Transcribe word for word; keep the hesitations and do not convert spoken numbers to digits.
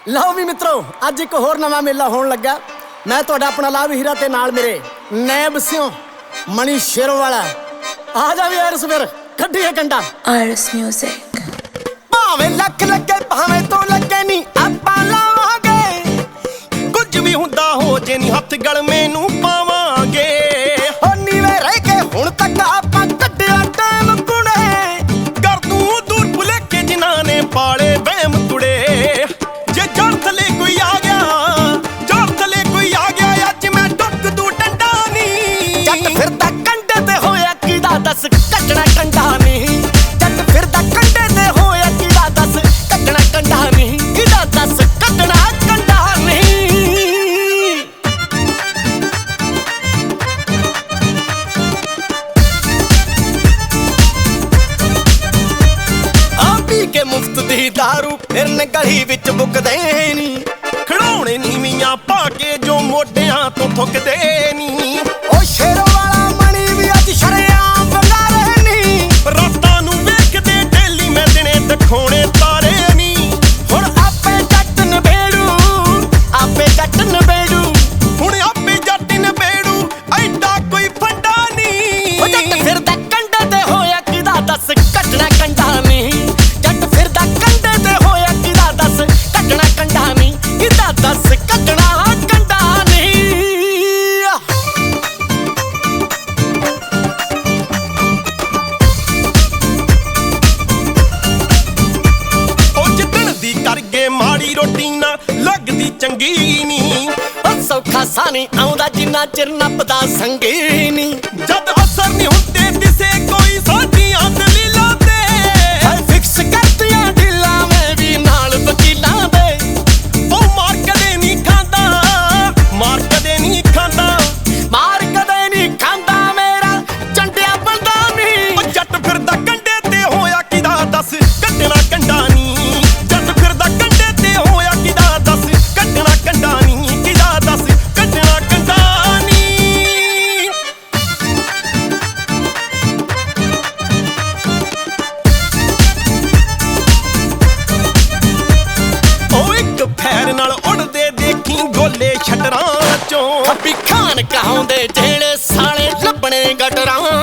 ਲਓ ਵੀ ਮਿੱਤਰੋ, ਅੱਜ ਇੱਕ ਹੋਰ ਨਵਾਂ ਮੇਲਾ ਹੋਣ ਲੱਗਾ। ਮੈਂ ਤੁਹਾਡਾ ਆਪਣਾ ਲਾਭ ਹੀਰਾ ਤੇ ਨਾਲ ਮੇਰੇ ਨੈਬ ਸਿਓ ਮਣੀ ਸ਼ੇਰੋ ਵਾਲਾ। ਆ ਜਾ ਵੀ ਅਰਸ ਫਿਰ ਕੱਢੀਏ ਕੰਡਾ। Iris Music। ਭਾਵੇਂ ਲੱਖ ਲੱਗੇ ਭਾਵੇਂ ਤੋਂ ਲੱਗੇ ਨਹੀਂ ਆਪਾਂ ਲਾਵਾਂਗੇ, ਕੁਝ ਵੀ ਹੁੰਦਾ ਹੋ ਜੇ ਨਹੀਂ ਹੱਥ ਗਲਮੇ ਨੂੰ ਪਾਵਾਂਗੇ। ਹੋ ਨੀਵੇਂ ਰਹਿ ਕੇ ਹੁਣ ਤੱਕ ਆਪਾਂ ਕੱਢਿਆ ਟਾਈਮ ਕੁੜੇ, ਕਰ ਤੂੰ ਦੂਰ ਭੁਲੇਖੇ ਜਿਨ੍ਹਾਂ ਨੇ ਪਾਲੇ ਵਹਿਮ ਕੁੜੇ। ਜੇ ਜੜ ਥਲੇ ਕੋਈ ਆ ਗਿਆ, ਜੜ ਥਲੇ ਕੋਈ ਆ ਗਿਆ, ਅੱਜ ਮੈਂ ਟੁੱਕ ਦੂ ਡੰਡਾ ਨੀ। ਜੱਟ ਫਿਰਦਾ ਕੰਡੇ ਤੇ ਹੋਇਆ ਕਿਹਦਾ ਦੱਸ ਕੱਢਣਾ ਕੰਡਾ ਨਹੀਂ। ਜੱਟ ਫਿਰਦਾ ਕੰਡੇ ਤੇ ਹੋਇਆ ਕਿਹਦਾ ਦੱਸ ਕੱਢਣਾ ਕੰਡਾ ਨਹੀਂ। ਕਿਹਦਾ ਦੱਸ ਕੱਢਣਾ ਕੰਡਾ ਨਹੀਂ। ਆ ਪੀ ਕੇ ਮੁਫਤ ਦੀ ਦਾਰੂ ਫਿਰਨ ਗਲੀ ਵਿੱਚ ਮੁੱਕਦੇ ਨੀ। ਖੜਾਉਣੇ ਨੀਵੀਆਂ ਪਾ ਕੇ ਜੋ ਮੋਢਿਆਂ ਤੋਂ ਥੁੱਕਦੇ ਨੀ। ਉਹ ਸ਼ੇਰੋ ਵਾਲਾ ਮਣੀ ਵੀ ਅੱਜ ਸ਼ਰਿਆਮ ਬੰਗਾਰੇ ਨੀ। ਰਾਤਾਂ ਨੂੰ ਵੇਖਦੇ ਡੇਲੀ ਮੈਂ ਦਿਨੇ ਦਿਖਾਉਣੇ ਤਾਰੇ ਨੀ। ਹੁਣ ਆਪੇ ਜੱਟ ਨਬੇੜੂ, ਆਪੇ ਜੱਟ ਨਬੇੜੂ। ਹੁਣ ਆਪੇ ਜੱਟ ਨਬੇੜੂ, ਐਡਾ ਕੋਈ ਫੰਡਾ ਨੀ। ਉਹ ਜੱਟ ਫਿਰਦਾ ਕੰਡੇ ਤੇ ਹੋਇਆ ਕਿਹਦਾ ਦੱਸ ਕੱਢਣਾ ਕੰਡਾ ਨਹੀਂ। ਜੱਟ ਫਿਰਦਾ ਕੰਡੇ ਤੇ ਹੋਇਆ ਕਿਹਦਾ ਦੱਸ ਕੱਢਣਾ ਕੰਡਾ ਨਹੀਂ। ਕਿਹਦਾ ਦੱਸ ਕੱਢਣਾ ਕੰਡਾ ਨਹੀਂ। ਉਹ ਜਿੱਦਣ ਦੀ ਕਰਗੇ ਮਾੜੀ ਰੋਟੀ ਨਾ ਲੱਗਦੀ ਚੰਗੀ ਨੀ। ਉਹ ਸੌਖਾ ਸਾਨੀ ਆਉਂਦਾ ਜਿੰਨਾ ਚਿਰ ਨੱਪਦਾ ਸੰਗੀ ਨੀ। ਜਦ ਅਸਰ ਨਹੀਂ ਹੁੰਦੇ ਦਿਸੇ ਕੋਈ ਸਾਡੀਆਂ ਦਲੀਲਾਂ ਤੇ। ਹਾਏ ਫਿਕਸ ਕਰਤੀਆਂ ਢਿੱਲਾਂ ਮੈਂ ਵੀ ਨਾਲ ਵਕੀਲਾਂ ਦੇ। ਉਹ ਮਾਰ ਕਦੇ ਨਹੀਂ ਖਾਂਦਾ, ਮਾਰ ਕਦੇ ਨਹੀਂ ਖਾਂਦਾ। ਮਾਰ ਕਦੇ ਨਹੀਂ ਖਾਂਦਾ ਮੇਰਾ ਚੰਡਿਆ ਬੰਦਾ ਨਹੀਂ। ਉਹ ਜੱਟ ਫਿਰਦਾ ਕੰਡੇ ਤੇ ਹੋਇਆ ਕਿਹਦਾ ਦੱਸ ਕੱਢਣਾ ਕੰਡਾ ਨੀ। ਜੱਟ ਫਿਰਦਾ ਕੰਡੇ ਤੇ ਹੋਇਆ ਕਿਹਦਾ ਦੱਸ ਕੱਢਣਾ ਕੰਡਾ ਨੀ। ਕਿਹਦਾ ਦੱਸ ਕੱਢਣਾ ਕੰਡਾ ਨੀ। ਉਹ ਇੱਕ ਫੈਰ ਨਾਲ ਉੜਦੇ ਦੇਖੀ ਗੋਲੇ ਛਟਰਾਂ ਚੋਂ। ਖੱਬੀ ਖਾਨ ਕਹਾਉਂਦੇ ਜਿਹੜੇ ਸਾਲੇ ਲੱਭਣੇ ਗਟਰਾਂ